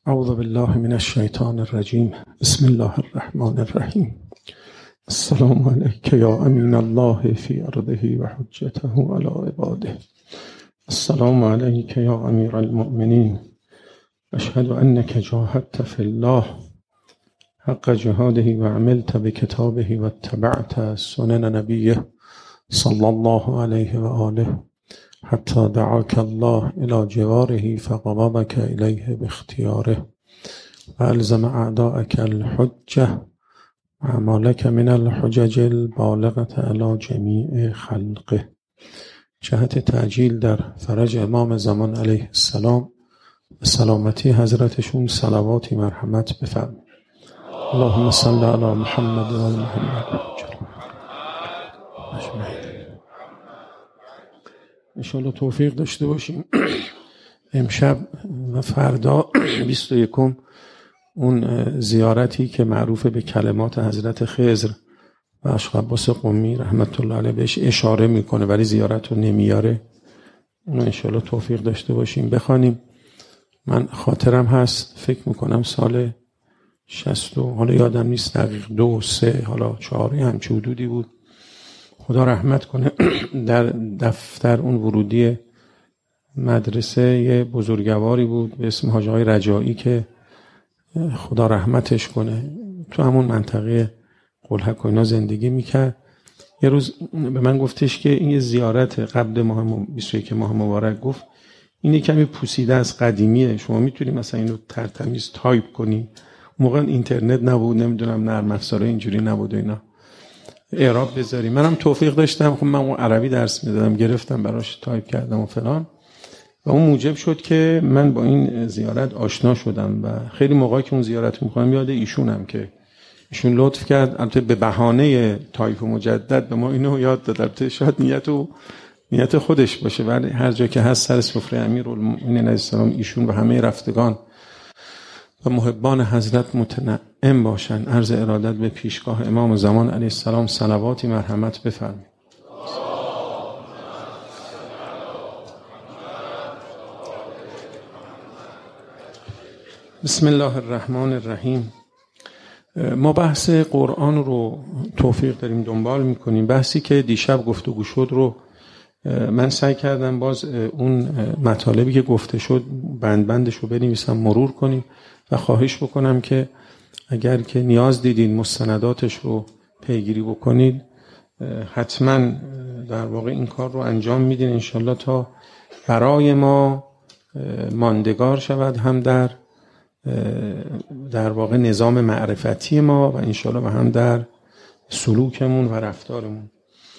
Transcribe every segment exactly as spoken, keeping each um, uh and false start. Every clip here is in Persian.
اعوذ بالله من الشیطان الرجیم. بسم الله الرحمن الرحیم. السلام علیک یا امین الله فی ارضه و حجته علی عباده. السلام علیک یا امیر المؤمنین. اشهد انک جاهدت فی الله حق جهاده و عملت بکتابه و اتبعت سنن نبیه صلی الله علیه و آله حتی دعاک الله الى جواره فقبضك الیه باختیاره و الزم اعداءک الحجه و مالک من الحجج البالغة علی جمیع خلقه. جهت تعجیل در فرج امام زمان علیه السلام و سلامتی حضرتشون صلواتی مرحمت بفرمایید. اللهم صل علی محمد و محمد. انشاءالله توفیق داشته باشیم امشب و فردا بیست و یکم اون زیارتی که معروف به کلمات حضرت خضر و اشقباس قمی رحمت الله علیه بهش اشاره میکنه ولی زیارت رو نمیاره، اون انشاءالله توفیق داشته باشیم بخوانیم. من خاطرم هست فکر میکنم سال شصت و حالا یادم نیست دقیق دو سه حالا چهاری همچه حدودی بود، خدا رحمت کنه، در دفتر اون ورودی مدرسه یه بزرگواری بود به اسم حاج آقای رجایی که خدا رحمتش کنه تو همون منطقه قلحک و اینا زندگی میکرد. یه روز به من گفتش که این زیارت قبل ماه بیست و یک ماه مبارک گفت این کمی پوسیده از قدیمیه، شما میتونی مثلا اینو ترتمیز تایپ کنی. اون موقع اینترنت نبود، نمیدونم نرم افزار اینجوری نبود و اینا، اعراب بذاری. منم توفیق داشتم، خب من اون عربی درس میدادم، گرفتم براش تایپ کردم و فلان و اون موجب شد که من با این زیارت آشنا شدم و خیلی موقعی که اون زیارت میکنم یاد ایشونم که ایشون لطف کرد، البته به بهانه تایپ مجدد به ما اینو یاد داد. البته شاید نیت و نیت خودش باشه ولی هر جا که هست سر سفره امیرالمومنین علیه السلام ایشون و همه رفتگان و محبان حضرت متنعم باشن. عرض ارادت به پیشگاه امام زمان علیه السلام صلواتی مرحمت بفرمایید. بسم الله الرحمن الرحیم. ما بحث قرآن رو توفیق داریم دنبال میکنیم. بحثی که دیشب گفتگو شد رو من سعی کردم باز اون مطالبی که گفته شد بند بندش رو بنویسم مرور کنیم و خواهش بکنم که اگر که نیاز دیدین مستنداتش رو پیگیری بکنید حتما در واقع این کار رو انجام میدین انشالله تا برای ما ماندگار شود، هم در در واقع نظام معرفتی ما و انشالله و هم در سلوکمون و رفتارمون.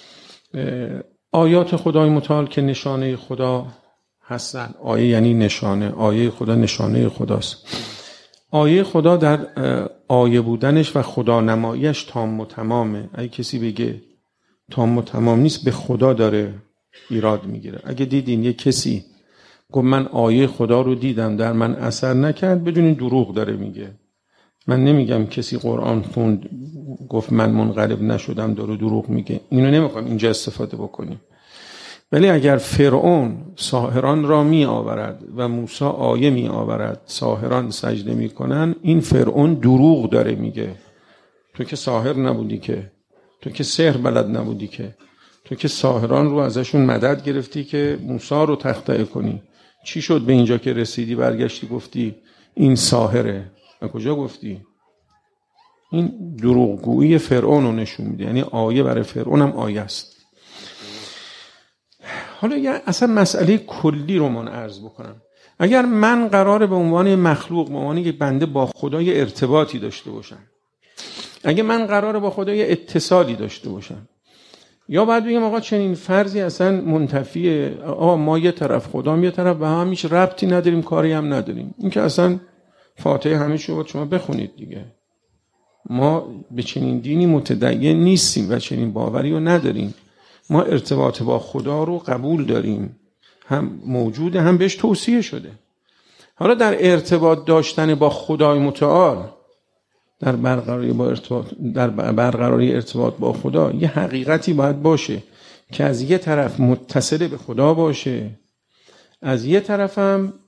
آیات خدای متعال که نشانه خدا هستن، آیه یعنی نشانه، آیه خدا نشانه خداست. آیه خدا در آیه بودنش و خدا نماییش تام و تمامه. اگه کسی بگه تام و تمام نیست به خدا داره ایراد میگیره. اگه دیدین یه کسی گفت من آیه خدا رو دیدم در من اثر نکرد، بدونین دروغ داره میگه. من نمیگم کسی قرآن خوند گفت من منقلب نشدم داره دروغ میگه، اینو نمیخوام اینجا استفاده بکنیم. ولی اگر فرعون ساحران را می آورد و موسی آیه می آورد ساحران سجده می کنن، این فرعون دروغ داره میگه. تو که ساحر نبودی، که تو که سحر بلد نبودی، که تو که ساحران رو ازشون مدد گرفتی که موسی رو تخطئه کنی. چی شد به اینجا که رسیدی برگشتی گفتی این ساحره؟ و کجا گفتی؟ این دروغگویی فرعون رو نشون میده. یعنی آیه برای فرعون هم آیه است. حالا یه اصلا مسئله کلی رو من عرض بکنم. اگر من قراره به عنوان مخلوق، به عنوان یک بنده با خدای ارتباطی داشته باشم، اگه من قراره با خدای اتصالی داشته باشم، یا باید بگم آقا چنین فرضی اصلا منتفیه، آقا ما یه طرف خدام یه طرف و هم هیچ ربطی نداریم کاری هم نداریم، این که اصلا فاتحه همه شما شما بخونید دیگه. ما به چنین دینی متدین نیستیم و چنین باوری رو نداریم. ما ارتباط با خدا رو قبول داریم، هم موجوده هم بهش توصیه شده. حالا در ارتباط داشتن با خدای متعال، در برقراری با ارتباط در برقراری ارتباط با خدا یه حقیقتی باید باشه که از یه طرف متصل به خدا باشه، از یه طرف هم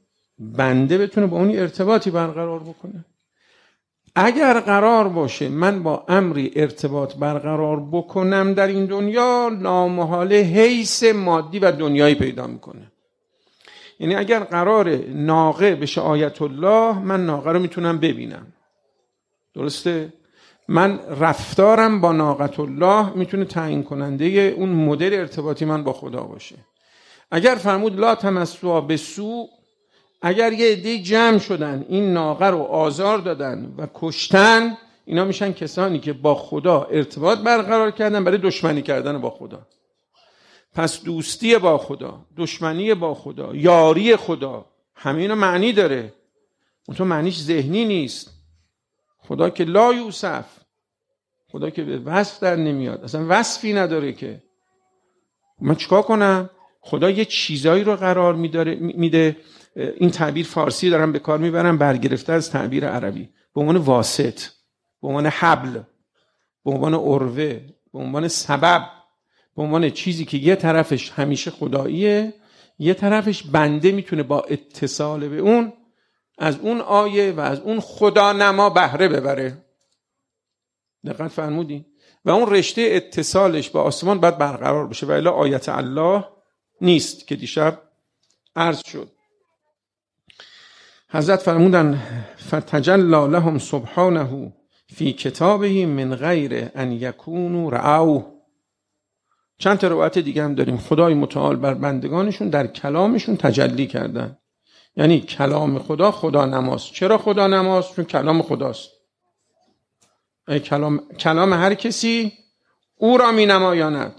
بنده بتونه با اون ارتباطی برقرار بکنه. اگر قرار باشه من با امری ارتباط برقرار بکنم در این دنیا، نامحاله حیث مادی و دنیایی پیدا میکنه. یعنی اگر قرار ناقه بشه آیت الله، من ناقه رو میتونم ببینم، درسته؟ من رفتارم با ناقت الله میتونه تعیین کننده اون مدل ارتباطی من با خدا باشه. اگر فرمود لا تمسوا بسوء، اگر یه عده جمع شدن این ناقه رو آزار دادن و کشتن، اینا میشن کسانی که با خدا ارتباط برقرار کردن برای دشمنی کردن با خدا. پس دوستی با خدا، دشمنی با خدا، یاری خدا، همه اینا معنی داره، اون تو معنیش ذهنی نیست. خدا که لا یوصف، خدا که به وصف در نمیاد، اصلا وصفی نداره که من چیکار کنم؟ خدا یه چیزایی رو قرار میداره میده. این تعبیر فارسی دارم به کار میبرم برگرفته از تعبیر عربی، به عنوان واسط، به عنوان حبل، به عنوان عروه، به عنوان سبب، به عنوان چیزی که یه طرفش همیشه خداییه، یه طرفش بنده میتونه با اتصال به اون از اون آیه و از اون خدا نما بهره ببره. دقت فرمودین؟ و اون رشته اتصالش با آسمان باید برقرار بشه و الا آیت الله نیست که دیشب عرض شد. حضرت فرمودن فتجلی لهم سبحانه فی کتابه من غیر ان یکونوا رعوه. چند تا روایت دیگه هم داریم. خدای متعال بر بندگانشون در کلامشون تجلی کردن. یعنی کلام خدا خدا نماست. چرا خدا نماست؟ چون کلام خداست. ای کلام کلام هر کسی او را می نمایاند.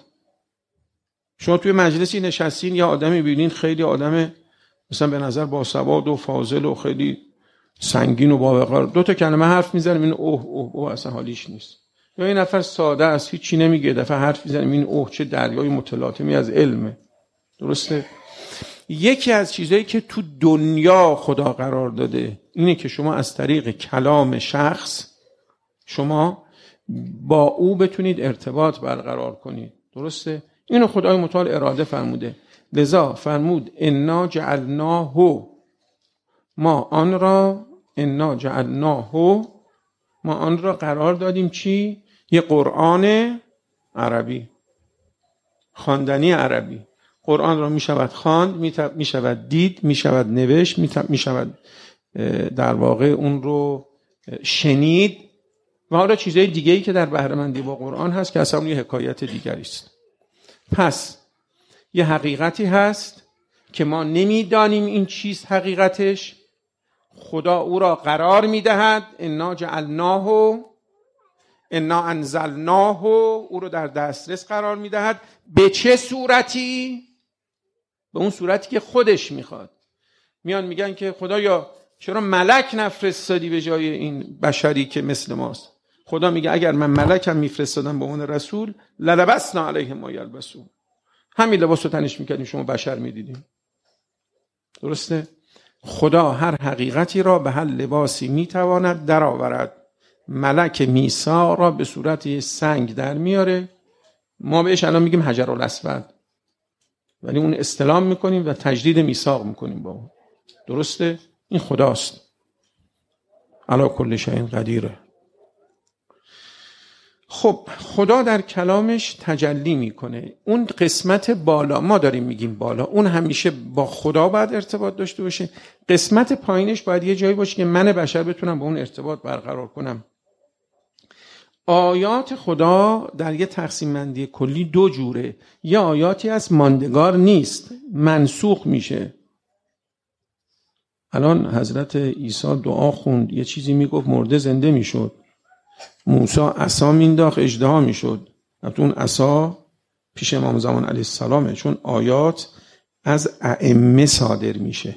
شما توی مجلسی نشستین یا آدمی ببینین خیلی آدم مثلا به نظر با سواد و فاضل و خیلی سنگین و با وقار، دو تا کلمه حرف میزنه این اوه اوه اوه اصلا حالیش نیست. یا این نفر ساده است، هیچی نمیگه، دفعه حرف میزنه این اوه چه دریای متلاطمی از علمه. درسته؟ یکی از چیزایی که تو دنیا خدا قرار داده اینه که شما از طریق کلام شخص شما با او بتونید ارتباط برقرار کنید. درسته؟ اینو خدای متعال اراده فرموده. لذا فرمود انا جعلناه، ما آن را انا جعلناه، ما آن را قرار دادیم چی؟ یه قرآن عربی، خواندنی عربی. قرآن را می شود خواند، می شود دید، می شود نوشت، می شود در واقع اون رو شنید و حالا چیزهای دیگه‌ای که در بهره‌مندی با قرآن هست که اصلا یه حکایت دیگری است. پس یه حقیقتی هست که ما نمیدانیم این چیز حقیقتش، خدا او را قرار میدهد. انا جعلناه، انا انزلناه، او رو در دسترس قرار میدهد. به چه صورتی؟ به اون صورتی که خودش میخواد. میان میگن که خدایا چرا ملک نفرستادی به جای این بشری که مثل ماست؟ خدا میگه اگر من ملکم میفرستادم به اون رسول للبسنا علیهم ما یلبسون، همین لباس رو تنش میکردیم شما بشر میدیدیم. درسته؟ خدا هر حقیقتی را به هر لباسی میتواند در آورد. ملک میثاق را به صورت سنگ در میاره، ما بهش الان میگیم حجر الاسود، ولی اون استلام میکنیم و تجدید میثاق میکنیم با اون. درسته؟ این خداست. علی کل شیء قدیره. خب خدا در کلامش تجلی میکنه. اون قسمت بالا ما داریم میگیم بالا، اون همیشه با خدا باید ارتباط داشته باشه. قسمت پایینش باید یه جایی باشه که من بشر بتونم با اون ارتباط برقرار کنم. آیات خدا در یه تقسیم بندی کلی دو جوره. یه آیاتی از ماندگار نیست، منسوخ میشه. الان حضرت عیسی دعا خوند، یه چیزی میگفت مرده زنده میشد. موسی عصا مینداخت اژدها میشد. البته اون عصا پیش امام زمان علیه السلامه، چون آیات از ائمه صادر میشه،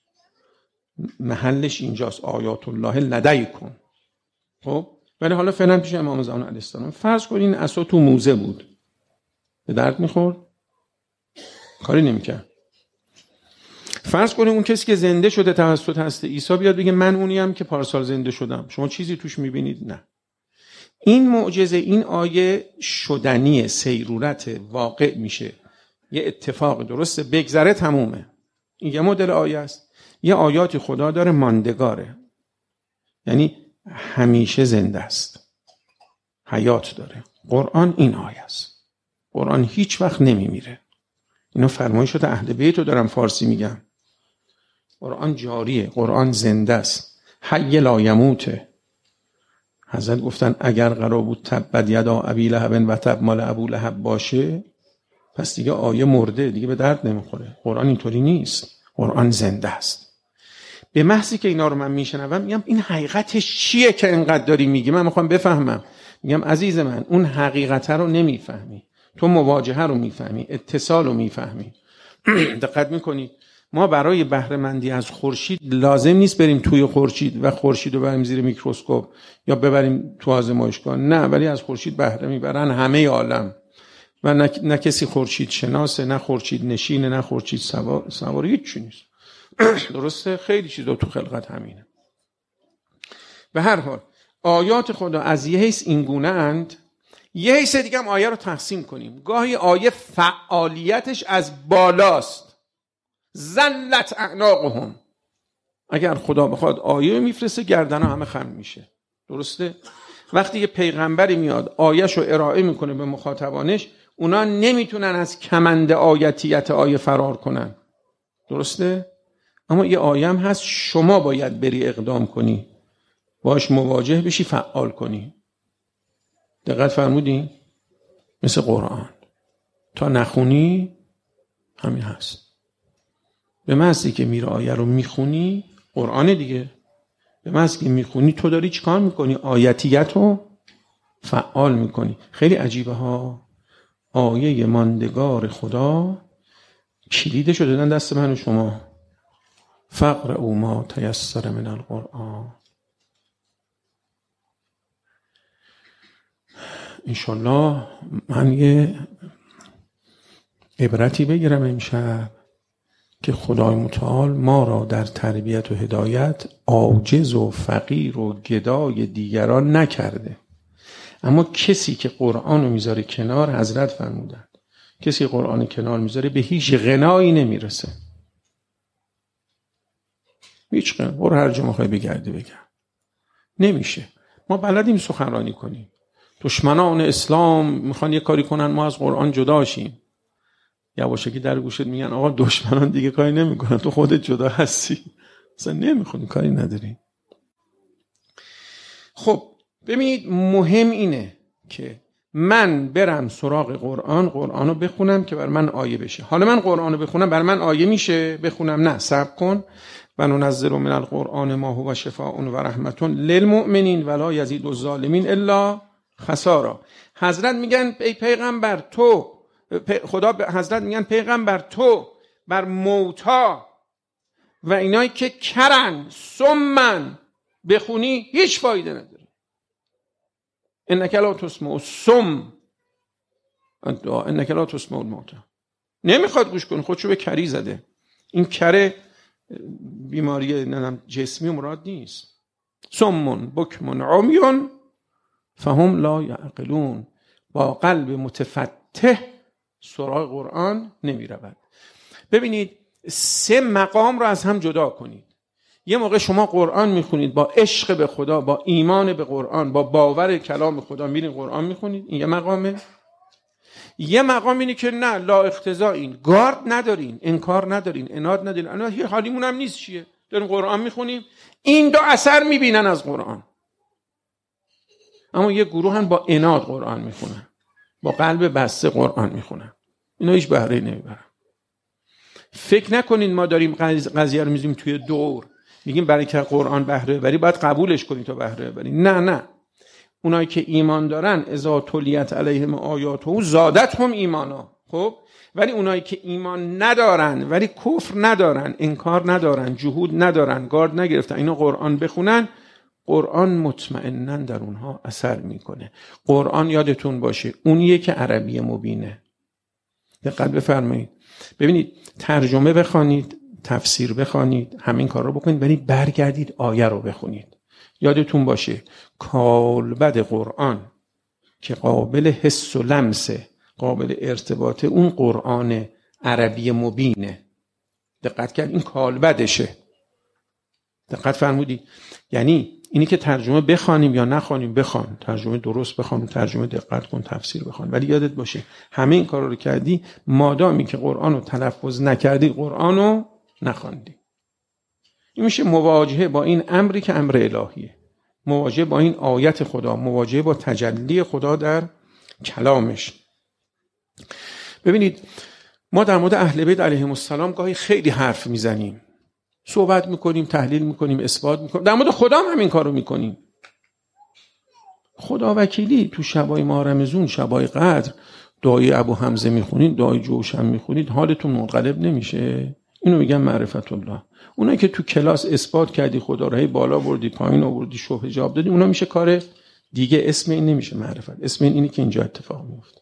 محلش اینجاست. آیات الله لدیکم. خب ولی حالا فعلا پیش امام زمان علیه السلام. فرض کنین این عصا تو موزه بود، به درد میخورد؟ کاری نمیکرد. فرض کنین اون کسی که زنده شده توسط حضرت عیسی بیاد بگه من اونیم که پارسال زنده شدم، شما چیزی توش میبینید؟ نه. این معجزه، این آیه شدنی، سیرورت، واقع میشه، یه اتفاق درسته، بگذره تمومه. این یه مدل آیه است. یه آیات خدا داره ماندگاره، یعنی همیشه زنده است، حیات داره. قرآن این آیه است. قرآن هیچ وقت نمیمیره. اینو فرمایشات اهل بیت رو دارم فارسی میگم. قرآن جاریه، قرآن زنده است، حی لا یموته. حضرت گفتن اگر قرار بود تبت یدا ابی لهب و تب مال ابو لهب باشه، پس دیگه آیه مرده، دیگه به درد نمیخوره. قرآن اینطوری نیست، قرآن زنده است. به محضی که اینا رو من میشنوم میگم این حقیقتش چیه که اینقدر داری میگی؟ من میخوام بفهمم. میگم عزیز من، اون حقیقت رو نمیفهمی، تو مواجهه رو میفهمی، اتصال رو میفهمی. دقت میکنی ما برای بهره مندی از خورشید لازم نیست بریم توی خورشید و خورشید رو بریم زیر میکروسکوپ یا ببریم تو آزمایشگاه، نه، ولی از خورشید بهره میبرن همه عالم و نه, نه کسی خورشید شناسه، نه خورشید نشینه، نه خورشید سوار، سوار هیچ چیز نیست. درسته؟ خیلی چیزا تو خلقت همینه. به هر حال آیات خدا از یه حیث این گونه اند، یه حیث دیگه هم آیه رو تقسیم کنیم. گاهی آیه فعالیتش از بالاست، زلت اعناقهم. اگر خدا بخواد آیه میفرسته گردنها همه خم میشه. درسته؟ وقتی یه پیغمبری میاد آیه‌شو ارائه میکنه به مخاطبانش، اونا نمیتونن از کمند آیتیت آیه فرار کنن. درسته؟ اما یه آیه هم هست شما باید بری اقدام کنی، باش مواجه بشی، فعال کنی. دقت فرمودین؟ مثل قرآن تا نخونی همین هست. به محضی که میره آیه رو میخونی، قرآن دیگه، به محضی که میخونی تو داری چیکار میکنی؟ آیتیت رو فعال میکنی. خیلی عجیبه ها. آیه ماندگار خدا کلیدش رو دادن دست من و شما. فقرؤوا ما تیسر من القرآن. انشالله من یه عبرتی بگیرم امشب که خدای متعال ما را در تربیت و هدایت عاجز و فقیر و گدای دیگران نکرده. اما کسی که قرآن رو میذاره کنار، حضرت فرمودن کسی قرآن کنار میذاره به هیچ غنایی نمیرسه. هیچ غنا. برو هر جا میخوای بگردی بگرد، نمیشه. ما بلدیم سخنرانی کنیم. دشمنان اسلام میخوان یه کاری کنن ما از قرآن جدا شیم. یواشکی در گوشت میگن آقا دشمنان دیگه کاری نمیکنن، تو خودت جدا هستی، اصلا نمیخونی، کاری نداری. خب ببینید مهم اینه که من برم سراغ قرآن، قرآن رو بخونم که بر من آیه بشه. حالا من قرآن رو بخونم بر من آیه میشه؟ بخونم؟ نه، صبر کن. و ننزل من القرآن ما هو شفاء و رحمت للمؤمنین ولا یزید الظالمین الا خسارا. حضرت میگن ای پیغمبر تو، خدا به حضرت میگن پیغمبر تو بر موتا و اینایی که کرن سمن بخونی هیچ فایده نداره. انک لا تسمع الصم انک لا تسمع الموتى. نمیخواد گوش کنه، خودشو به کری زده. این کره بیماری ننم جسمی مراد نیست. صم بکم عمی فهم لا یعقلون. با قلب متفتح سراغ قرآن نمی رود. ببینید سه مقام رو از هم جدا کنید. یه موقع شما قرآن میخونید با عشق به خدا، با ایمان به قرآن، با باور کلام خدا میرین قرآن میخونید، این یه مقامه. یه مقام اینه که نه، لا اقتضایین، گارد ندارین، انکار ندارین، اناد ندارین، انا هیچ حالیمون هم نیست چیه، داریم قرآن میخونیم. این دو اثر میبینن از قرآن. اما یه گروه هم با اناد قرآن میخونن، با قلب بسته قرآن میخونن، اینا هیچ بهره نمیبرن. فکر نکنین ما داریم قضیه رو میذاریم توی دور میگیم برای که قرآن بهره بری باید قبولش کنی تا بهره بری. نه نه، اونایی که ایمان دارن اذا تلیت علیهم آیاته زادتهم ایمانا. خب ولی اونایی که ایمان ندارن ولی کفر ندارن، انکار ندارن، جهود ندارن، گارد نگرفتن، اینا قرآن بخونن، قرآن مطمئناً در اونها اثر میکنه. قرآن یادتون باشه اونیه که عربی مبینه. دقت بفرمایید. ببینید ترجمه بخوانید، تفسیر بخوانید، همین کار رو بکنید، ولی برگردید آیه رو بخونید. یادتون باشه کالبد قرآن که قابل حس و لمسه، قابل ارتباطه، اون قرآن عربی مبینه. دقت کرد این کالبدشه. دقت فرمودی؟ یعنی اینی که ترجمه بخوانیم یا نخوانیم، بخوان، ترجمه درست بخوان، ترجمه دقت کن، تفسیر بخوان، ولی یادت باشه همه این کارا رو کردی مادامی که قرآن رو تلفظ نکردی، قرآن رو نخواندی. این میشه مواجهه با این امری که امر الهیه، مواجهه با این آیت خدا، مواجهه با تجلی خدا در کلامش. ببینید ما در مورد اهل بیت علیهم السلام گاهی خیلی حرف میزنیم، صحبت میکنیم، تحلیل میکنیم، اثبات میکنیم، در مورد خدا هم همین کارو میکنیم. خدا وکیلی تو شبای ماه رمضان، شبای قدر دعای ابو حمزه میخونید، دعای جوشن میخونید، حالتون منقلب نمیشه؟ اینو میگن معرفت الله. اونایی که تو کلاس اثبات کردی خدا رو، هی بالا بردی پایین آوردی شبه جواب دادی، اونا میشه کار دیگه. اسم این نمیشه معرفت، اسم این اینی که اینجا اتفاق میفته.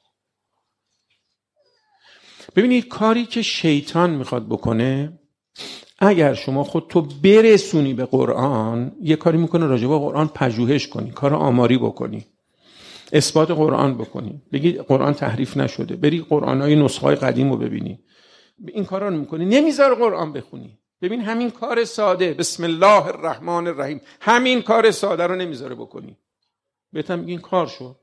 ببینید کاری که شیطان میخواد بکنه، اگر شما خود تو برسونی به قرآن، یه کاری میکنه راجع به قرآن پژوهش کنی، کار آماری بکنی، اثبات قرآن بکنی، بگی قرآن تحریف نشده، بری قرآنای نسخه‌های قدیم رو ببینی، این کارا رو میکنی، نمیذاره قرآن بخونی. ببین همین کار ساده، بسم الله الرحمن الرحیم، همین کار ساده رو نمیذاره بکنی، بهتم میگین کار شد.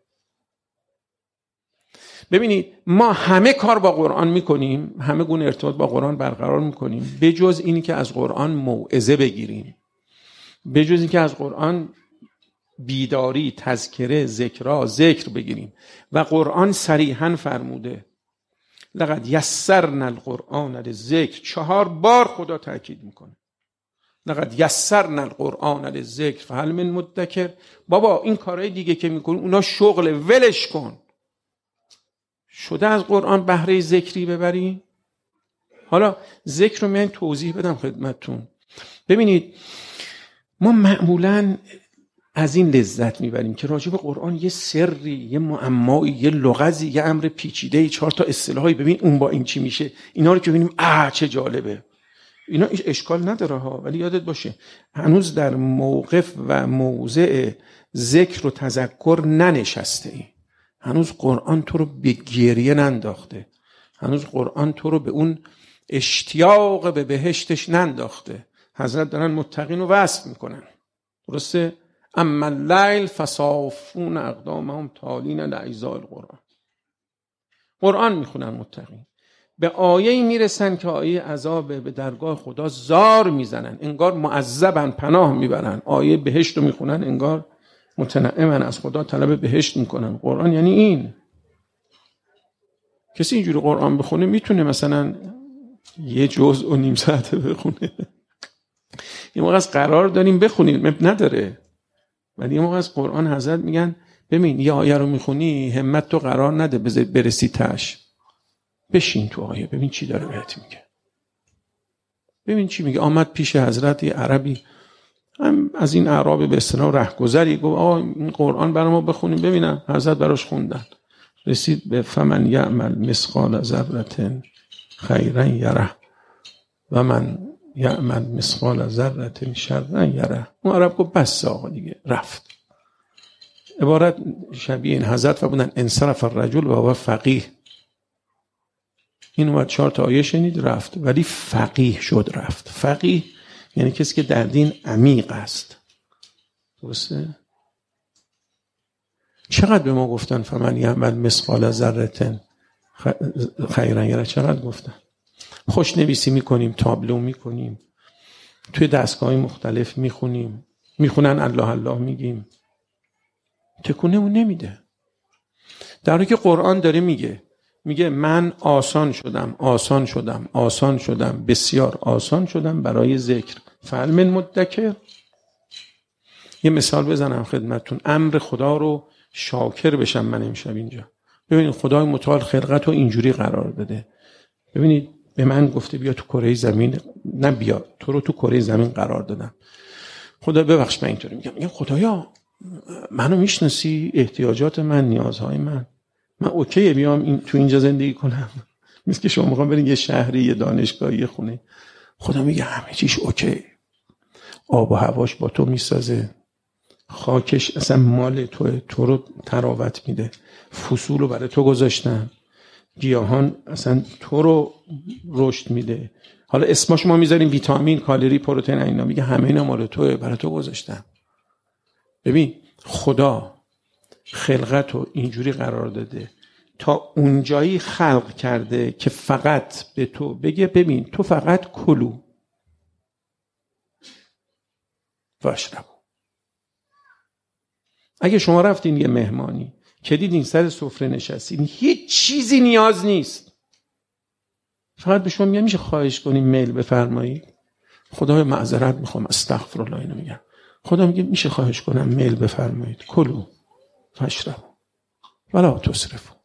ببینید ما همه کار با قرآن میکنیم، همه گونه ارتباط با قرآن برقرار میکنیم، بجز اینی که از قرآن موعظه بگیریم، بجز اینی که از قرآن بیداری، تذکره، ذکرا، ذکر بگیریم. و قرآن صریحاً فرموده لقد یسرنا القرآن للذکر، چهار بار خدا تاکید میکنه لقد یسرنا القرآن للذکر فهل من مدکر. بابا این کارهای دیگه که میکنی اونا شغل، ولش کن. شده از قرآن بهره ذکری ببری؟ حالا ذکر رو میان توضیح بدم خدمتتون. ببینید ما معمولاً از این لذت میبریم که راجع به قرآن یه سری، یه معمایی، یه لغزی، یه امر پیچیده، چهار تا اصطلاحی، ببین اون با این چی میشه، اینا رو که ببینیم آه چه جالبه. اینا اشکال نداره ها، ولی یادت باشه هنوز در موقف و موضع ذکر و تذکر ننشسته ای. هنوز قرآن تو رو به گریه ننداخته، هنوز قرآن تو رو به اون اشتیاق به بهشتش ننداخته. حضرت دارن متقین رو وصف میکنن، درسته؟ اما اللیل فصافون اقدامهم تالین لعیزاء القرآن. قرآن میخونن متقین، به آیه‌ای میرسن که آیه عذاب به درگاه خدا زار میزنن، انگار معذبن، پناه میبرن. آیه بهشت رو میخونن، انگار متنعمن، از خدا طلب بهشت میکنن. قرآن یعنی این. کسی اینجوری قرآن بخونه میتونه مثلا یه جزء و نیم ساعته بخونه. یه موقع از قرار داریم بخونیم، مب نداره. ولی یه موقع از قرآن حضرت میگن ببین یه آیه رو میخونی، همت تو قرار نده برسی تاش، بشین تو آیه ببین چی داره بهت میگه. ببین چی میگه. آمد پیش حضرت یه عربی، هم از این اعراب به اصطلاح رهگذری، گفت آقا این قرآن برای ما بخونیم ببینم. حضرت براش خوندن، رسید به فمن یعمل مثقال ذره خیرا یره و من یعمل مثقال ذره شرا یره. اون عرب گفت بس آقا دیگه، رفت. عبارت شبیه این. حضرت فرمودن انصرف الرجل و هو فقیه. این اومد چهار تا آیه شنید رفت، ولی فقیه شد رفت. فقیه یعنی کسی که در دین عمیق است. درسته؟ چقدر به ما گفتن فمن یعمل مثقال ذره خیرا یره، چقدر گفتن. خوشنویسی میکنیم، تابلو میکنیم، توی دستگاه‌های مختلف میخونیم، میخونن الله الله میگیم، تکونه اون نمیده. در حالی که قرآن داره میگه میگه من آسان شدم آسان شدم آسان شدم بسیار آسان شدم برای ذکر فهل من مدکر. یه مثال بزنم خدمتتون، امر خدا رو شاکر بشم من امشب اینجا. ببینید خدای متعال خلقت رو اینجوری قرار داده. ببینید به من گفته بیا تو کره زمین، نه بیا، تو رو تو کره زمین قرار دادم. خدا ببخش من اینطوری میگم، میگم خدایا منو میشناسی، احتیاجات من، نیازهای من، من اوکیه بیام این تو اینجا زندگی کنم. مثل که شما میخوام برین یه شهری، یه دانشگاهی، یه خونه. خدا میگه همه چیش اوکی، آب و هواش با تو میسازه، خاکش اصلا مال تو، تو رو تراوت میده، فصول رو برای تو گذاشتن، گیاهان اصلا تو رو رشد میده، حالا اسمش ما میذاریم ویتامین، کالری، پروتئین، اینا. میگه همه اینا مال توئه، برای تو گذاشتم. ببین خدا خلقت رو اینجوری قرار داده تا اونجایی خلق کرده که فقط به تو بگه ببین تو فقط کلو واشربو. اگه شما رفتین یه مهمانی که دیدین سر سفره نشستین هیچ چیزی نیاز نیست، فقط به شما میگم میشه خواهش کنیم میل بفرمایید؟ خدای معذرت میخوام، استغفرالله اینو میگم. خدا میگه میشه خواهش کنم میل بفرمایید؟ کلو واشربو ولا تسرفو.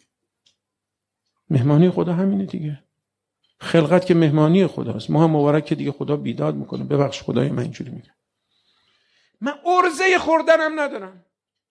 مهمانی خدا همینه دیگه. خلقت که مهمانی خداست. ما هم مبارک که دیگه خدا بیداد میکنه. ببخش خدای من اینجوری میگم. من ارزه خوردنم ندارم.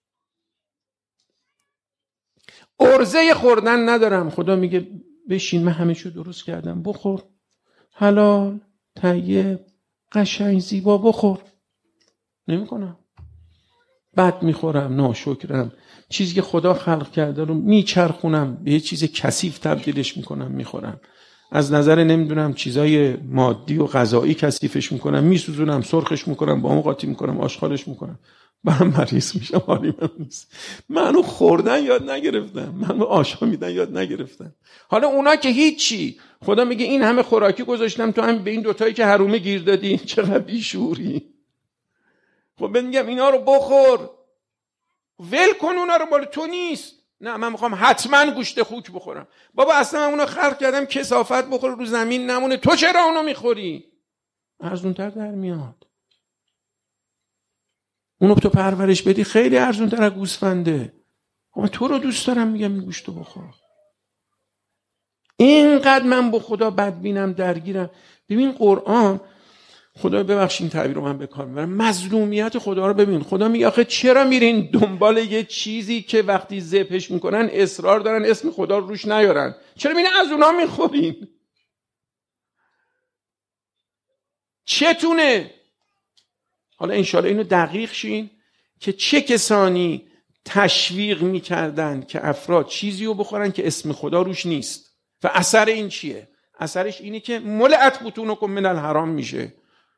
ارزه خوردن ندارم. خدا میگه بشین من همه چیو درست کردم، بخور، حلال، طیب، قشنگ، زیبا، بخور. نمیکنم. بد میخورم، ناشکرم. چیزی که خدا خلق کرده رو میچرخونم، به یه چیز کثیف تبدیلش میکنم، میخورم. از نظر نمیدونم چیزای مادی و غذایی کثیفش میکنم، میسوزونم، سرخش میکنم، با اون قاطی میکنم، آشغالش میکنم. من مریض میشم، حالی من نیست. منو خوردن یاد نگرفتم، منو آشامیدن یاد نگرفتم. حالا اونا که هیچی، خدا میگه این همه خوراکی گذاشتم تو هم به این دوتایی که حرومه گیر دادی. چقدر بیشوری. خب میگم اینا رو بخور، ول کن، اونا رو مال تو نیست. نه من میخوام حتما گوشت خوک بخورم. بابا اصلا من اونو خلق کردم کثافت بخوره رو زمین نمونه، تو چرا اونو میخوری؟ ارزونتر در میاد. اونو تو پرورش بدی خیلی ارزونتر از گوسفنده. خب تو رو دوست دارم میگم این گوشتو بخور. اینقدر من با خدا بدبینم، درگیرم. ببین قرآن، خدا ببخشید این تعبیر رو من به کار میبرم، مظلومیت خدا رو ببین. خدا میگه آخه چرا میرین دنبال یه چیزی که وقتی ذبحش میکنن اصرار دارن اسم خدا رو روش نیارن؟ چرا میرین از اونا میخورین؟ چتونه؟ حالا انشالله اینو دقیق شین که چه کسانی تشویق میکردن که افراد چیزی رو بخورن که اسم خدا روش نیست. و اثر این چیه؟ اثرش اینه که ملئت بطونکم من الحرام میشه.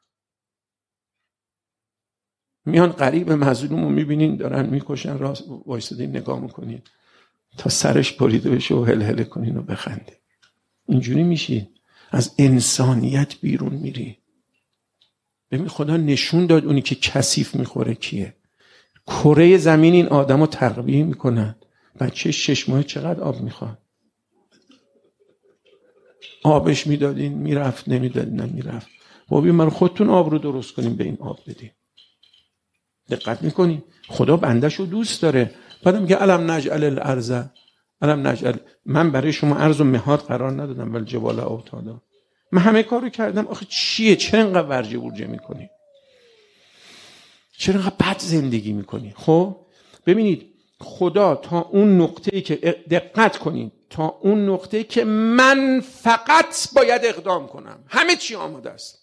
میان غریب مظلوم رو میبینین دارن میکشن، راست وایسادین نگاه میکنین تا سرش بریده بشه و هل هل کنین و بخندین. اینجوری میشین، از انسانیت بیرون میری. ببین خدا نشون داد اونی که کثیف میخوره کیه. کره زمین این آدم رو تغذیه میکنن. بچه شش ماه چقدر آب میخواد؟ آبش میدادین میرفت، نمیدادین نمیرفت. بابی من خودتون آب رو درست کنین به این آب بدین. دقت میکنین؟ خدا بنده‌شو دوست داره. بعد میگه الم نجعل الارض الم نجعل، من برای شما ارض و مهاد قرار ندادم ولی جبال اوتادا. من همه کارو کردم. آخه چیه؟ چرا اینقدر ورجه ورجه میکنی؟ چرا اینقدر بد زندگی میکنی؟ خب ببینید خدا تا اون نقطه‌ای که دقت کنید، تا اون نقطه‌ای که من فقط باید اقدام کنم، همه چی آماده است.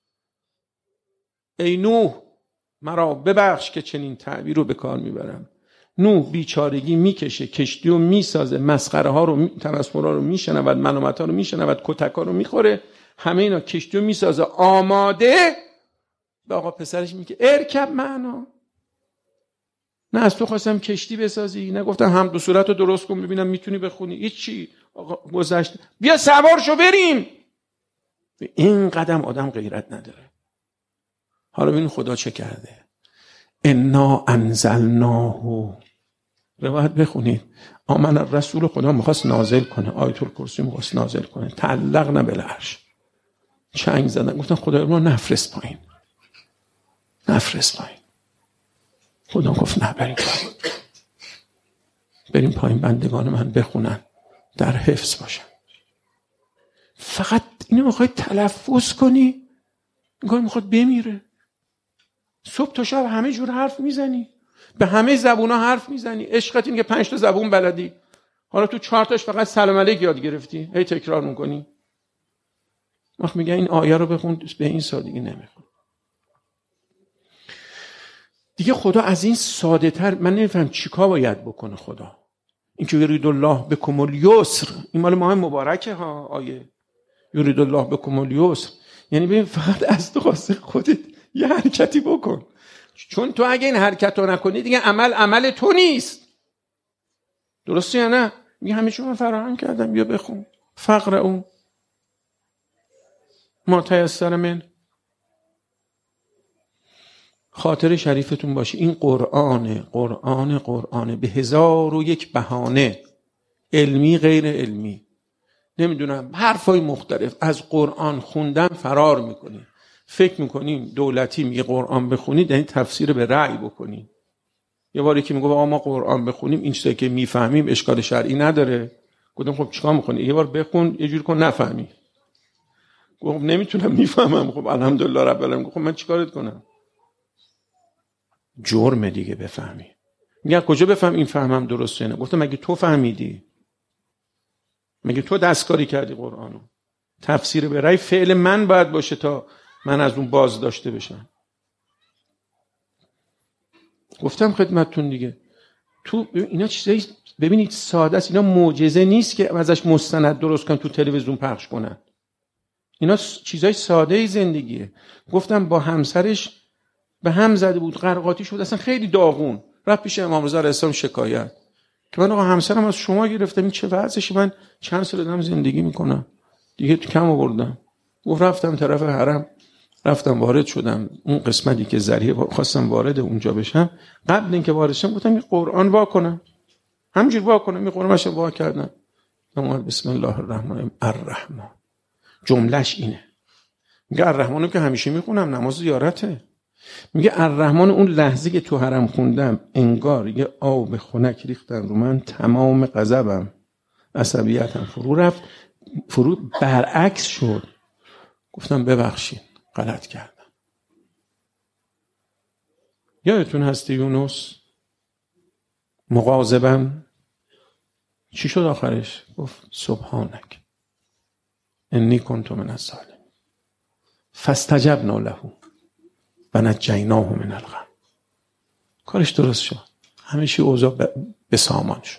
ای نوح مرا ببخش که چنین تعبیر رو به کار میبرم. نوح بیچارگی میکشه، کشتی رو میسازه، مسخره ها رو، تمسخرها رو میشنود، ملامت ها رو میشنود، کتک ها رو میخوره، همه اینا کشتی رو میسازه آماده. به آقا پسرش میگه ارکب معنا. نه از تو خواستم کشتی بسازی، نه گفتم هم دو صورت رو درست کن ببینم میتونی بخونی. هیچی. آقا گذشت، بیا سوار شو بریم. این قدم آدم غیرت نداره. حالا ببین خدا چه کرده. انا انزلناه، روایت بخونید، آمن الرسول، خدا میخواست نازل کنه، آیت الکرسی میخواست نازل کنه، تعلقنا بالعرش، چنگ زدن، گفتن خدا ما نفرست پایین، نفرست پایین. خدا گفت نه، بریم پایین، بریم پایین، بندگان من بخونن، در حفظ باشن. فقط اینو میخوای تلفظ کنی، انگار میخواد بمیره. صبح تا شب همه جور حرف میزنی، به همه زبونا حرف میزنی، عشقت این که پنج تا زبون بلدی، حالا تو چهار تاش فقط سلام علیک یاد گرفتی، هی تکرار میکنی. وقت میگه این آیه رو بخون، به این سادگی نمیخون. دیگه خدا از این ساده تر من نمیفهم چیکار باید بکنه خدا. این که یرید الله بکم الیسر، این مال ماه مبارکه ها آیه. یرید الله بکم الیسر. یعنی ببین فقط از تو خواسته خودت یه حرکتی بکن، چون تو اگه این حرکت رو نکنی دیگه عمل عمل تو نیست. درسته یا نه؟ میگه همه چی من فراهم کردم، بیا بخون فقر اون ما تیسر من. خاطر شریفتون باشه این قرآنه قرآن قرآنه به هزار و یک بهانه، علمی غیر علمی، نمیدونم حرفای مختلف از قرآن خوندن فرار میکنیم. فکر میکنیم دولتی میگه قرآن بخونید یعنی تفسیر به رأی بکنیم. یه باری که میگه آقا ما قرآن بخونیم این چیزی که میفهمیم اشکال شرعی نداره. گفتم خب چیکار میکنی؟ یه بار بخون یه جوری کن نفهمی. گفتم نمیتونم میفهمم. خب الحمدلله رب العالمین. خب من چیکارت کنم؟ جرمه دیگه بفهمی. میگه کجا بفهم این فهمم درسته نه؟ گفتم مگه تو فهمیدی؟ مگه تو دستکاری کردی قرآنو؟ تفسیر به رأی فعل من باید باشه تا من از اون باز داشته بشم. گفتم خدمتتون دیگه تو اینا چیزایی ببینید ساده است، اینا معجزه نیست که ازش مستند درست کن تو تلویزیون پخش کنن. اینا چیزای ساده زندگیه. گفتم با همسرش به هم زده بود، قرقاتی شد، اصلا خیلی داغون، رفت پیش امام رضا علیه السلام شکایت که من آقا همسرم از شما گرفتم، این چه وضعشه، من چند سال دارم زندگی میکنم دیگه تو کم آوردم. گفت رفتم طرف حرم، رفتم وارد شدم اون قسمتی که ذریعه خواستم وارد اونجا بشم، قبل اینکه وارد شم گفتم این قرآن وا کنم، همینجور وا کنم. این قرآنش وا کردم، اما بسم الله الرحمن الرحیم جملهش اینه. میگه الرحمنو که همیشه میخونم، نماز زیارته. میگه الرحمن اون لحظه که تو حرم خوندم انگار یه آب خنک ریختن رو من، تمام غضبم عصبیتم فرو رفت، فرو برعکس شد. گفتم ببخشید غلط کردم. یادتون هستی یونس مغاضبم چی شد آخرش؟ گفت سبحانک انی کنت من الظالمین فاستجبنا له و نجیناه من الغم. کارش درست شد، همه چی اوضاع به سامان شد.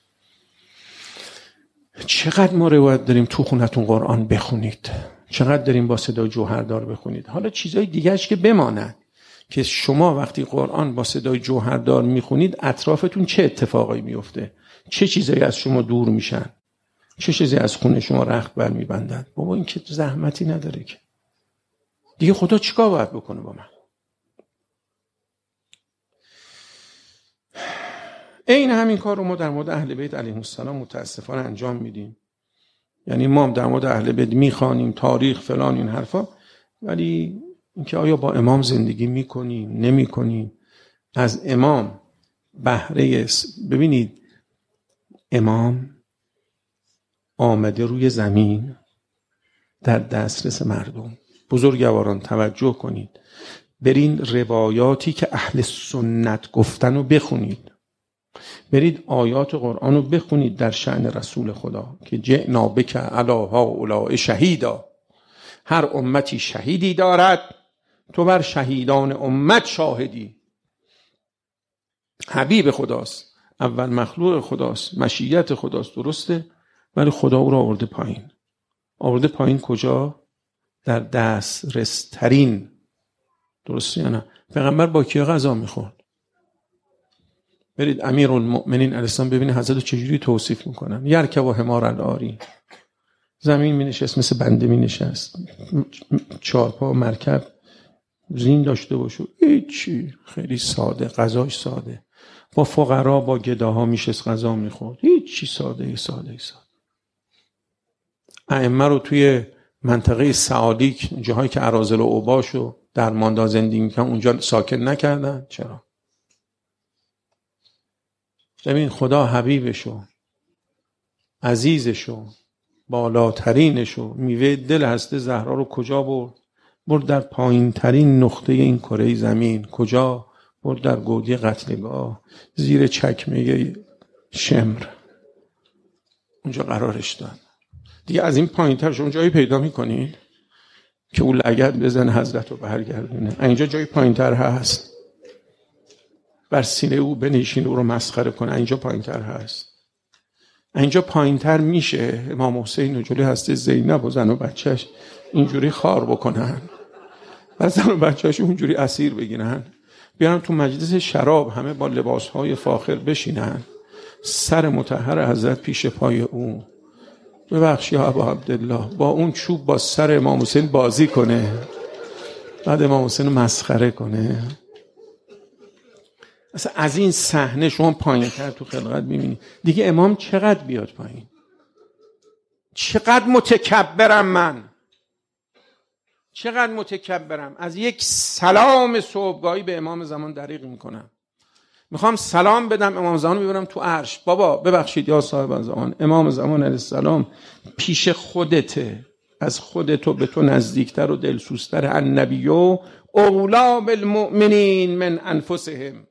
چقدر ما روایت داریم تو خونتون قرآن بخونید، چقدر داریم با صدای جوهردار بخونید. حالا چیزای دیگه‌اش که بماند که شما وقتی قرآن با صدای جوهردار میخونید اطرافتون چه اتفاقایی میفته، چه چیزایی از شما دور میشن، چه چیزی از خون شما رخت بر میبندن. بابا این که زحمتی نداره که دیگه. خدا چیکار باید بکنه با من؟ این همین کار رو ما در مورد اهل بیت علیهم السلام متاسفانه انجام میدیم. یعنی ما هم در مورد اهل بیت میخوانیم تاریخ فلان این حرفا، ولی اینکه آیا با امام زندگی میکنیم نمیکنیم، از امام بهره. ببینید امام آمده روی زمین در دسترس مردم. بزرگواران توجه کنید، برین روایاتی که اهل سنت گفتن رو بخونید، برید آیات قرآن رو بخونید در شأن رسول خدا که جئنا بک علی هؤلاء شهیدا. هر امتی شهیدی دارد، تو بر شهیدان امت شاهدی. حبیب خداست، اول مخلوق خداست، مشیت خداست، درسته، ولی خدا او را آورده پایین. آورده پایین کجا؟ در دسترس ترین. درسته یا نه؟ پیغمبر با کیا غذا میخورد؟ برید امیرالمؤمنین علیه السلام ببینید حضرت چجوری توصیف میکنن. یرکب و حمار العاری، زمین می نشست مثل بنده می نشست، چارپا مرکب زین داشته باشه، هیچی، خیلی ساده، غذاش ساده. با فقرا با گداها میشست غذا میخورد، هیچی، ساده ساده ساده. ائمه رو توی منطقه سعادیک، جاهایی که اراذل و اوباش و درماندا زندگی میکنن، اونجا ساکن نکردن. چرا؟ ببین خدا حبیبشو، عزیزشو، بالاترینشو، میوه دل هسته زهرا رو کجا برد؟ برد در پایین ترین نقطه این کره زمین. کجا؟ برد در گودی قتلگاه، زیر چکمه شمر، اونجا قرارش داد. دیگه از این پایین تر شما جایی پیدا میکنید که اون لگد بزن حضرت رو برگردونه؟ اینجا جایی پایین تر هست؟ بر سینه او بنشین او رو مسخره کنه؟ اینجا پایین تر هست؟ اینجا پایینتر میشه امام حسین و جلوی هسته زینب و زن و بچهش اینجوری خار بکنن و زن و بچهش اونجوری اسیر بگیرن، بیان تو مجلس شراب همه با لباسهای فاخر بشینن، سر مطهر حضرت پیش پای اون، ببخشی یا ابا عبدالله، با اون چوب با سر امام حسین بازی کنه، بعد امام حسین رو مسخره کنه. اصلا از این صحنه شما پایین‌تر تو خلقت می‌بینی دیگه امام چقدر بیاد پایین، چقدر متکبرم من، چقدر متکبرم، از یک سلام صبحگاهی به امام زمان دریغ میکنم. میخوام سلام بدم امام زمان رو ببرم تو عرش، بابا ببخشید یا صاحب زمان، امام زمان علیه السلام پیش خودته، از خودتو به تو نزدیکتر و دلسوزتر، النبی اولی بالمؤمنین من انفسهم.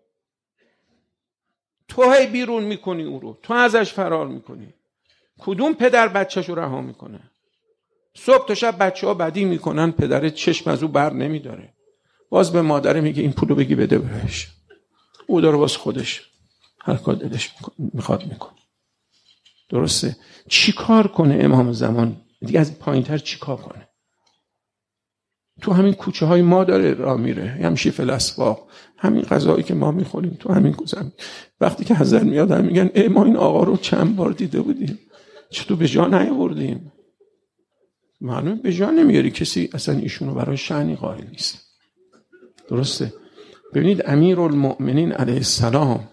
تو هی بیرون میکنی او رو، تو ازش فرار میکنی. کدوم پدر بچه‌شو رها میکنه؟ صبح تا شب بچه ها بدی میکنن، پدر چشم از او بر نمیداره، باز به مادره میگه این پولو بگی بده بهش، او داره باز خودش هر کار دلش میخواد میکنه. درسته؟ چی کار کنه امام زمان دیگه؟ از پایینتر چی کار کنه؟ تو همین کوچه های ما داره راه میره، یمشی فی الاسواق، همین غذایی که ما میخوریم تو همین کوزم. وقتی که حضرت میاد هم میگن ای ما این آقا رو چند بار دیده بودیم، چطور به جا نیاوردیم؟ معلومه به جا نمیاری، کسی اصلا ایشونو برای شأنی قائل نیست. درسته؟ ببینید امیرالمؤمنین علیه السلام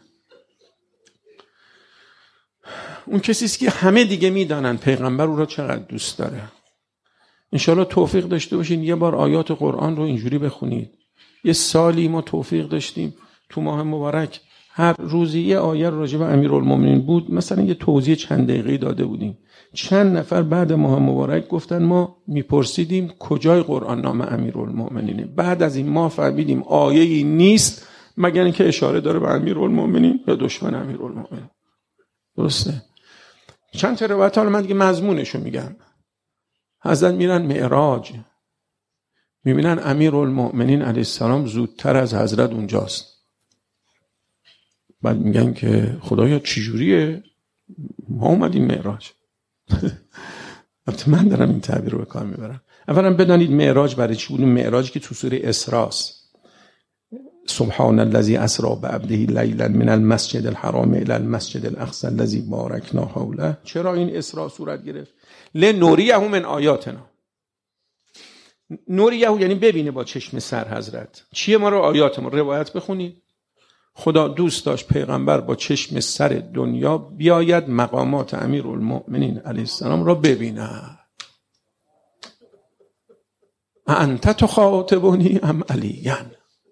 اون کسی است که همه دیگه میدانن پیغمبر او را چقدر دوست داره. انشالله توفیق داشته باشین یه بار آیات قرآن رو اینجوری بخونید. یه سالی ما توفیق داشتیم تو ماه مبارک هر روزی یه آیه راجع به امیرالمؤمنین بود، مثلا یه توضیح چند دقیقه‌ای داده بودیم. چند نفر بعد ماه مبارک گفتن ما میپرسیدیم کجای قرآن نام امیرالمؤمنینه، بعد از این ما فهمیدیم آیه‌ای نیست مگر اینکه اشاره داره به امیرالمؤمنین یا دشمن امیرالمؤمنین. درسته؟ چند تا روایت حالا من دیگه مضمونشو میگم. حضرت میرن معراج، میبینن امیرالمؤمنین علیه السلام زودتر از حضرت اونجاست. بعد میگن که خدایا چجوریه ما اومدیم معراج؟ البته من دارم این تعبیر رو به کار میبرم. اولا بدانید معراج برای چی بود؟ معراج که تو سوره اسراء، سبحان الذی اسری بعبده لیلا من المسجد الحرام الی المسجد الاقصی الذی بارکنا حوله. چرا این اسراء صورت گرفت؟ لنوریه من آیاتنا. نوریه یعنی ببینه با چشم سر حضرت. چیه ما رو آیات ما روایت بخونید. خدا دوست داشت پیغمبر با چشم سر دنیا بیاید مقامات امیرالمؤمنین علیه السلام را ببینه. انت تخاطبونی ام علیان.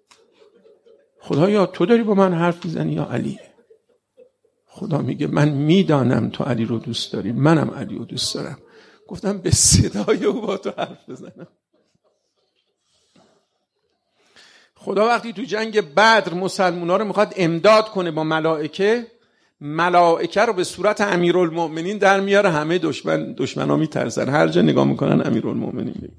خدایا تو داری با من حرف میزنی یا علی؟ خدا میگه من میدانم تو علی رو دوست داری، منم علی رو دوست دارم. گفتم به صدای او با تو حرف بزنم. خدا وقتی تو جنگ بدر مسلمونا رو میخواد امداد کنه با ملائکه، ملائکه رو به صورت امیرالمؤمنین در میاره، همه دشمن دشمنا میترسن، هر جا نگاه میکنن امیرالمؤمنین میبینن.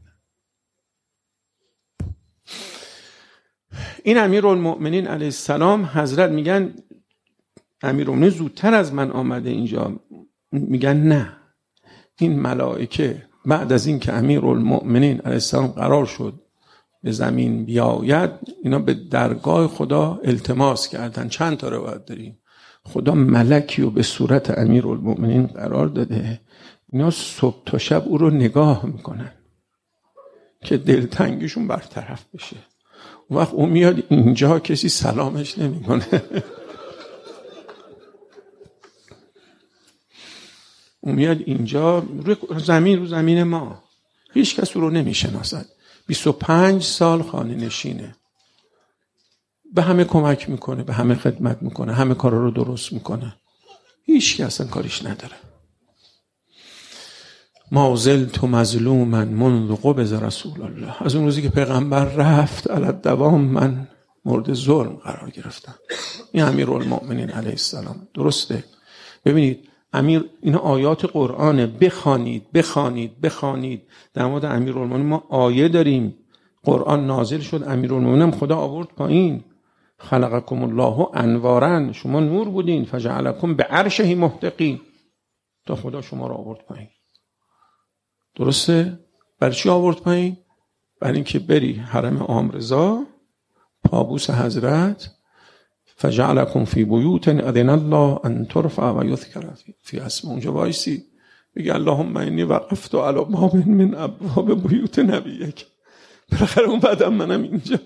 این امیرالمؤمنین علیه السلام حضرت میگن امیرالمؤمنین زودتر از من آمده اینجا. میگن نه، این ملائکه بعد از این که امیرالمؤمنین علیه السلام قرار شد به زمین بیاید، اینا به درگاه خدا التماس کردن. چند تا روایت داریم خدا ملکی رو به صورت امیرالمؤمنین قرار داده، اینا صبح تا شب او رو نگاه میکنن که دلتنگیشون برطرف بشه. اون وقت اون میاد اینجا کسی سلامش نمیکنه. اون میاد اینجا رو زمین رو زمین ما هیچ کس رو نمیشناسد. بیست و پنج سال خانه نشینه، به همه کمک میکنه، به همه خدمت میکنه، همه کارا رو درست میکنه، هیچ کس اصلا کاریش نداره. ما زلت مظلوما منذ قبض رسول الله. از اون روزی که پیغمبر رفت علی الدوام من مورد ظلم قرار گرفتم. این امیرالمؤمنین علیه السلام. درسته؟ ببینید امیر، این آیات قرآنه، بخوانید بخوانید بخوانید. در مورد امیرالمؤمنین ما آیه داریم، قرآن نازل شد، امیرالمؤمنین خدا آورد پایین. خلقکم الله انوارا، شما نور بودین، فجعلکم به عرشه محتقین. تا خدا شما رو آورد پایین. درسته؟ برای چی آورد پایین؟ برای اینکه بری حرم عامرضا، پابوس حضرت، فجعلکم فی بیوت اذن الله ان ترفع و یذکر فی اسمه، اونجا وایسی بگی اللهم انی وقفت علی باب من ابواب بیوت نبیک. بالاخره اون بعدم منم اینجا.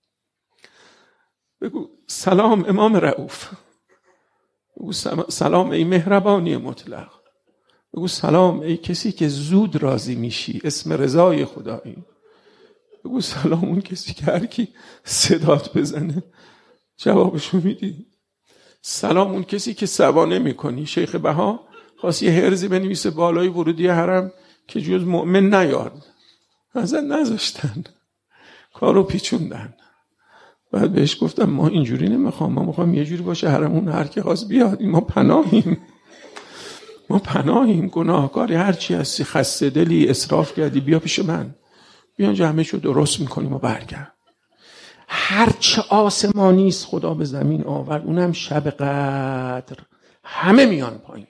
بگو سلام امام رؤوف، بگو سلام ای مهربانی مطلق، بگو سلام ای کسی که زود راضی میشی، اسم رضای خدایی، بگو سلام اون کسی که هر کی صدات بزنه جوابشو میدی، سلام اون کسی که سوا نمیکنی. شیخ بها خواست یه هرزی بنویسه بالای ورودی حرم که جز مؤمن نیاد، ازن نذاشتن، کارو پیچوندن. بعد بهش گفتم ما اینجوری نمیخوام، ما میخوام یه جوری باشه حرمون هر کی خواست بیاد، ما پناهیم، ما پناهیم، گناهکاری هرچی هستی، خسته دلی، اسراف کردی، بیا پیش من، بیان جمعشو درست میکنیم و برگرد. هرچه آسمانیست خدا به زمین آورد، اونم شب قدر، همه میان پایین.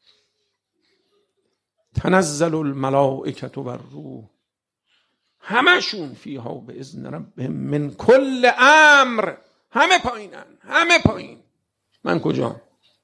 تنزل الملائکة و الروح، همشون فیها به اذن ربهم من کل امر، همه پایینن، همه پایین. من کجا؟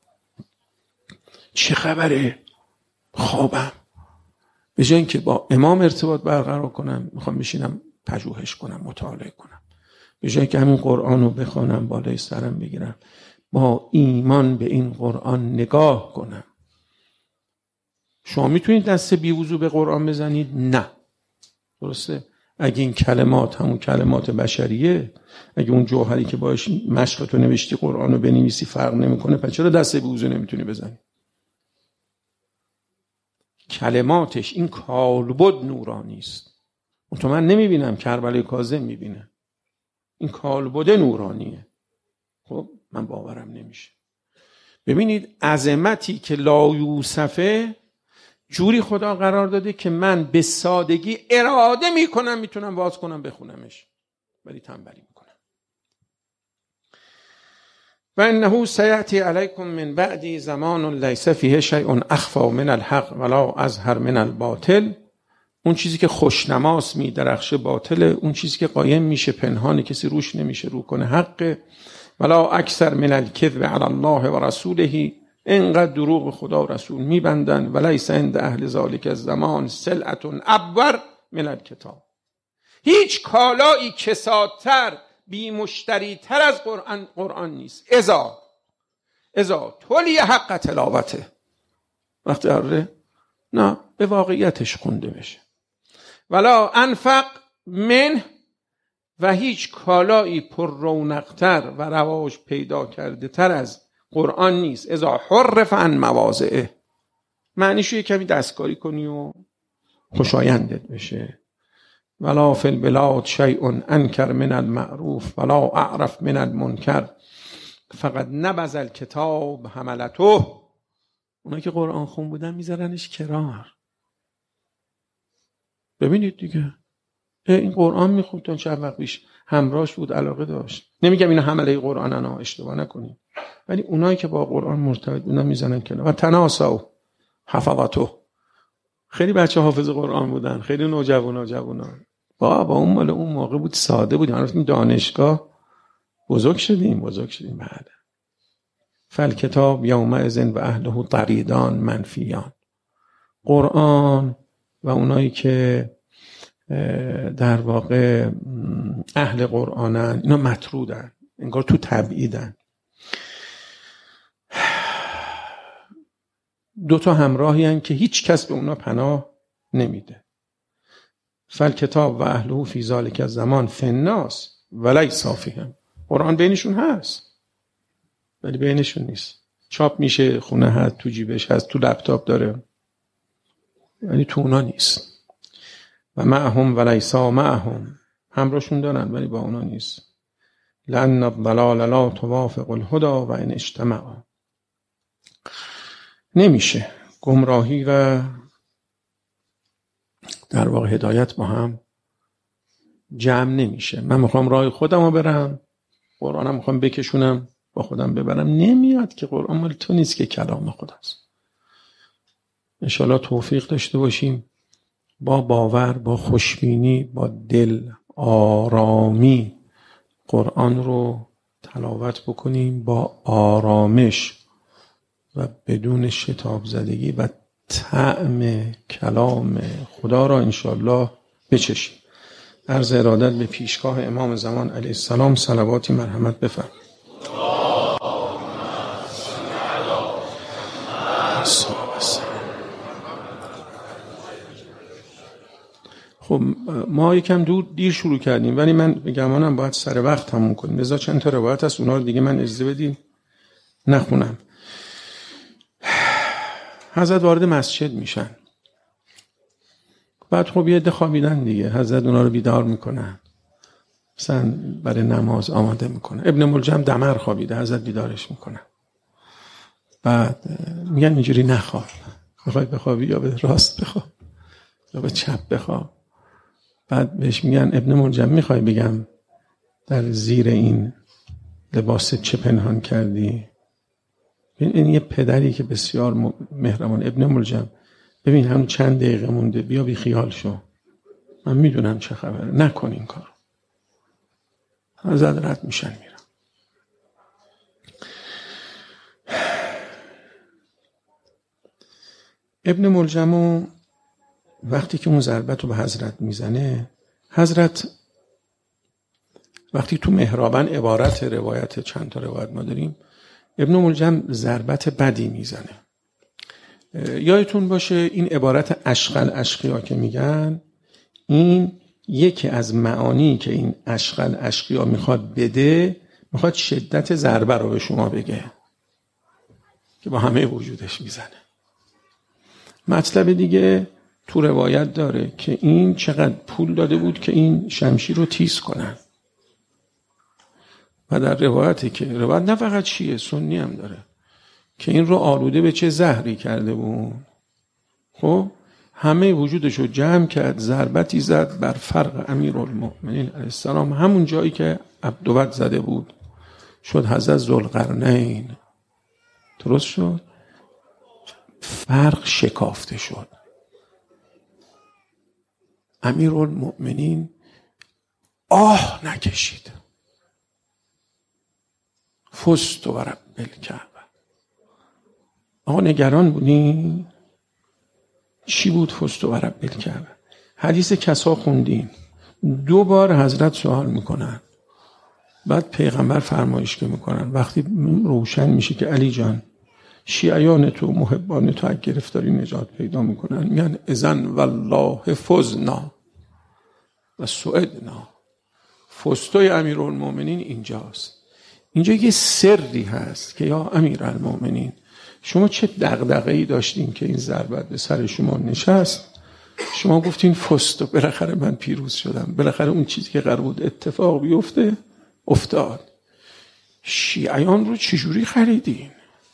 چه خبره؟ خوابم. به جای اینکه با امام ارتباط برقرار کنم، میخوام بشینم پژوهش کنم، مطالعه کنم. به جای که همین قرآن رو بخونم بالای سرم بگیرم، با ایمان به این قرآن نگاه کنم. شما میتونید دست بیوضو به قرآن بزنید؟ نه. درسته؟ اگه این کلمات همون کلمات بشریه، اگه اون جوهری که باش مشقتو نوشتی قرآن رو بنویسی فرق نمیکنه، پس چرا دست بیوضو نمیتونی بزنی؟ کلماتش این کالبد نورانی است. تو من نمیبینم، کربلای کاظم میبینه. این کالبد نورانیه. خب من باورم نمیشه. ببینید عظمتی که لا یوسفه جوری خدا قرار داده که من به سادگی اراده میکنم میتونم باز کنم بخونمش، ولی تنبلی میکنم. و انه سیأتی علیکم من بعدی زمان لیس فیه شیء اخفی من الحق ولا اظهر من الباطل. اون چیزی که خوشنماست میدرخشه باطله، اون چیزی که قایم میشه پنهانه، کسی روش نمیشه رو کنه حقه. ولا اکثر من الکذب علی الله و رسوله، اینقدر دروغ خدا و رسول میبندن. ولیس عند اهل ذالک الزمان سلعة ابور من الکتاب. هیچ کالایی کسادتر، بی مشتری تر از قرآن قرآن نیست. ازا ازا تولی حق تلاوته، وقتی آره نه به واقعیتش خونده بشه. ولا انفق من، و هیچ کالایی پر رونقتر و رواج پیدا کرده تر از قرآن نیست. ازا حرف عن مواضعه، معنیشو یه کمی دستکاری کنی و خوشایندت بشه. ولا فی البلاد شیء انکر من المعروف ولا اعرف من المنکر فقط نبذ الکتاب حملته. اونا که قرآن خون بودن میذارنش کنار. ببینید دیگه، این قرآن میخوند تا چند وقت پیش همراهش بود، علاقه داشت. نمیگم اینا حمله قرآن انا اشتباه نکنیم، ولی اونایی که با قرآن مرتبط بودن میزنن کنار. و تناسوا حفظته، خیلی بچه حافظ قرآن بودن، خیلی نوجوانا جوونا. با با اون مال اون موقع بود، ساده بودیم. ما رفتیم دانشگاه، بزرگ شدیم بزرگ شدیم بعد. فالکتاب یومئذ و اهله طریدان منفیان. قرآن و اونایی که در واقع اهل قرآنن، اینا مطرودن، انگار تو تبعیدن. دو تا همراهی هن که هیچ کس به اونا پناه نمیده. فالکتاب و اهله فی ذالک الزمان فناس ولیس فیهم. قرآن بینشون هست ولی بینشون نیست. چاپ میشه، خونه هست، تو جیبش هست، تو لپتاپ داره، ولی تو اونا نیست. و معهم ولیسا معهم، همراهشون دارن ولی با اونا نیست. لأن الضلال لا توافق الهدى و ان اجتمعوا. نمیشه گمراهی و در واقع هدایت با هم جمع نمیشه. من میخوام راه خودم رو برم، قرآنم میخوام بکشونم با خودم ببرم، نمیاد که. قرآن مال تو نیست که کلام خداست. انشالله توفیق داشته باشیم با باور، با خوشبینی، با دل آرامی قرآن رو تلاوت بکنیم، با آرامش و بدون شتاب زدگی و طعم کلام خدا را انشالله بچشیم. عرض ارادت به پیشگاه امام زمان علیه السلام صلواتی مرحمت بفرمایید. خب ما یکم دور دیر شروع کردیم، ولی من به گمانم باید سر وقت تموم کنیم، لذا چند تا روایت هست اونا رو دیگه من اجازه بدیم نخونم. حضرت وارد مسجد میشن، بعد خب یه عده خوابیدن دیگه، حضرت اونا رو بیدار میکنن، مثلا برای نماز آماده میکنن. ابن ملجم دمر خوابیده، حضرت بیدارش میکنن، بعد میگن اینجوری نخواب، میخوای بخوابی یا به راست بخواب یا به چپ بخواب. بعد بهش میگن ابن ملجم میخوای بگم در زیر این لباس چه پنهان کردی؟ این یه پدری که بسیار مهربان. ابن ملجم ببین همون چند دقیقه مونده، بیا بی خیال شو، من میدونم چه خبره، نکن این کار. حضرت رد میشن میرن. ابن ملجم وقتی که اون ضربت رو به حضرت میزنه، حضرت وقتی تو محرابن عبارت روایت چند تا روایت ما داریم، ابن ملجم ضربت بدی میزنه. یادتون باشه این عبارت اشغل اشقیا که میگن، این یکی از معانی که این اشغل اشقیا میخواد بده، میخواد شدت ضربه رو به شما بگه که با همه وجودش میزنه. مطلب دیگه تو روایت داره که این چقدر پول داده بود که این شمشیر رو تیز کنن، و در روایتی که روایت نه فقط شیعه سنی هم داره که این رو آلوده به چه زهری کرده بود. خب همه وجودش رو جمع کرد، ضربتی زد بر فرق امیرالمؤمنین علیه السلام، همون جایی که عبدوت زده بود، شد حضرت ذوالقرنین. درست شد، فرق شکافته شد. امیرالمؤمنین آه نکشید. فزت و رب الکعبه. آقا نگران بودین؟ چی بود فزت و رب الکعبه؟ حدیث کسا خوندین، دو بار حضرت سوال میکنن، بعد پیغمبر فرمایش که میکنن. وقتی روشن میشه که علی جان شیعیان تو محبان تو از گرفتاری نجات پیدا میکنن، میگن اذن والله فزنا و سعدنا. فزتوی امیرالمؤمنین اینجاست. اینجا یه سری هست که یا امیرالمؤمنین شما چه دغدغه‌ای داشتین که این ضربت به سر شما نشست؟ شما گفتین فزت و بالاخره من پیروز شدم، بالاخره اون چیزی که قرار بود اتفاق بیفته افتاد. شیعیان رو چجوری خریدین؟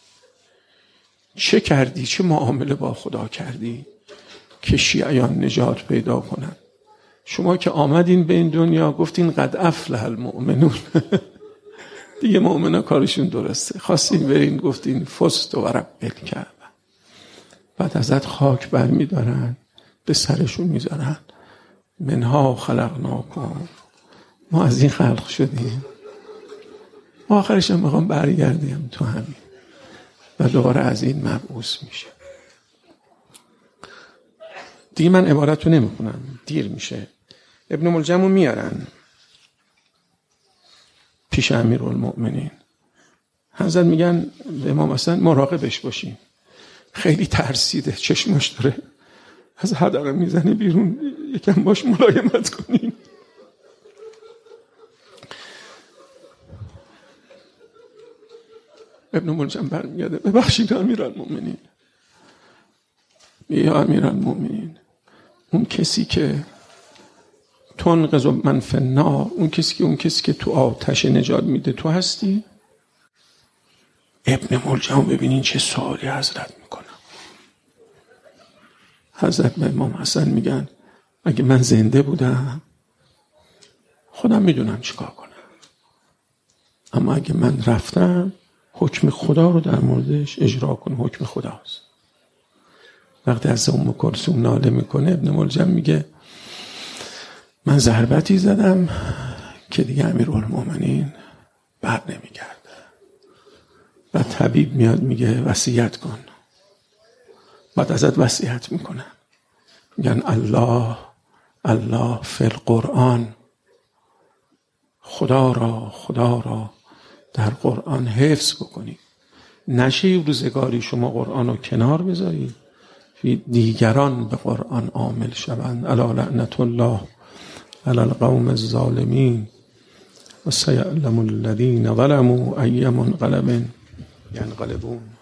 چه کردی؟ چه معامله با خدا کردی که شیعیان نجات پیدا کنن؟ شما که آمدین به این دنیا گفتین قد افلح المؤمنون دیگه مؤمنا کارشون درسته، خواستین برین گفتین فزت و رب الکعبه. بعد ازت خاک برمی دارن به سرشون میذارن، منها خلقناکم، ما از این خلق شدیم، ما آخرش هم میخوام برگردیم تو همین، و دوباره از این مبعوث میشه. دیگه من عبارت رو نمیخونم، دیر میشه. ابن ملجم رو میارن پیش امیرالمؤمنین. حضرت میگن به امام حسن مراقبش باشین، خیلی ترسیده، چشماش داره از حدقه میزنه بیرون، یکم باش ملایمت کنین. ابن ملجم برمیگرده ببخشید امیرالمؤمنین، یا امیرالمؤمنین، اون کسی که تنقذ من فی النار، اون کسی که اون کسی که تو آتش نجات میده تو هستی؟ ابن ملجم ببینین چه سوالی حضرت میکنه. حضرت به امام حسن میگن اگه من زنده بودم خودم میدونم چیکار کنم، اما اگه من رفتم حکم خدا رو در موردش اجرا کنم، حکم خداست. وقتی از ام کلثوم ناله میکنه ابن ملجم میگه من ضربتی زدم که دیگه امیرالمومنین بر نمیگرده. و طبیب میاد میگه وصیت کن. بعد ازت وصیت میکنن، میگن الله الله فی القرآن، خدا را خدا را در قرآن حفظ بکنید. نشه روزگاری شما قرآن رو کنار بذارید، دیگران به قرآن عامل شوند. الا لعنت الله علی القوم الظالمین و سیعلم الذین ظلموا ای منقلب ینقلبون.